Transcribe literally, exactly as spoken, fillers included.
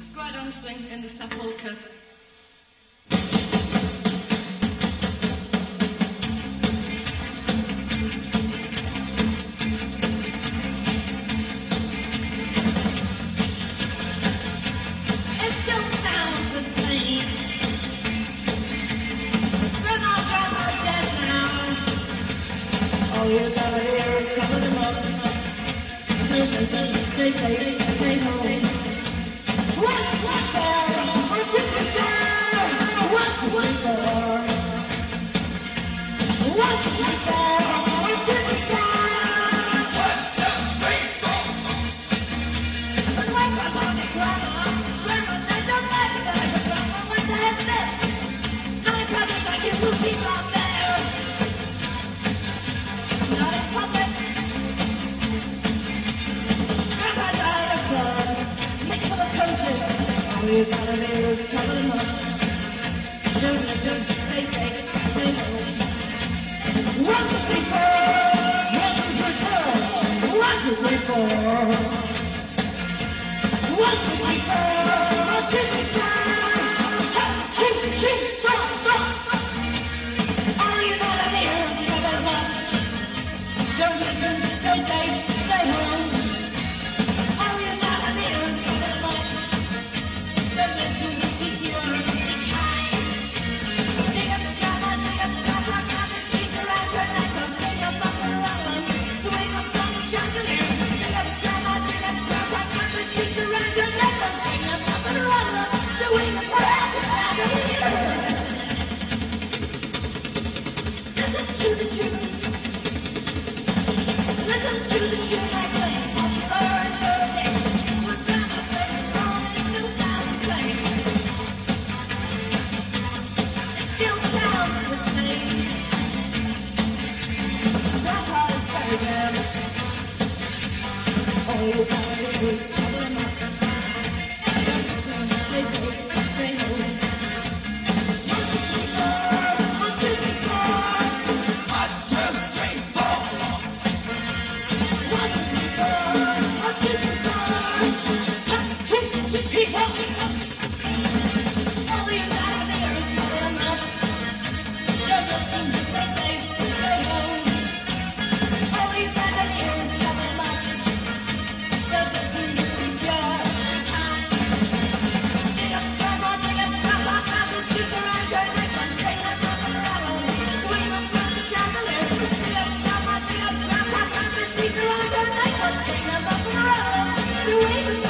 square dancing in the sepulchre. It still sounds the same. Grandma, grandma's dead now. All you gotta hear is coming up. Stay safe, stay home. What, what for? What you prefer? What to wait for? What to wait for? What you prefer? One, two, three, four. But wait for mommy, grandma. Grandma said don't let me die. But grandma went to heaven there. Not in public like you who keep out there. Not in public. All you gotta do is cover them up. Do listen, stay safe, stay home. One, two, three, four. One, two, three, four. One, two, three, four. One, two, three, four. One, two, three, four. One, two, three, four. All you gotta do is cover them up. Do listen, stay safe, stay home. All you gotta do is cover them up. Listen to the tune I play on the third Thursday. It was Grandma's favorite song since two thousand twenty. It still sounds the same. Grandpa's very bad. All you gotta do is cover them up. Stay safe, stay home. One, two, three, four. One, two, three, four. One, two, three, four. One, two, three, four. One, two, three, four. One, two, three, four. All you gotta do is cover them up. Don't listen, stay safe, stay home. All you gotta do is cover them up. Don't listen, keep your time. Dig up grandma, dig up grandpa, time to keep around your neck and sing that rock and roll. Swing up from the chandelier. Dig up grandma, dig up grandpa, time to keep around your neck and sing that rock and roll. Swing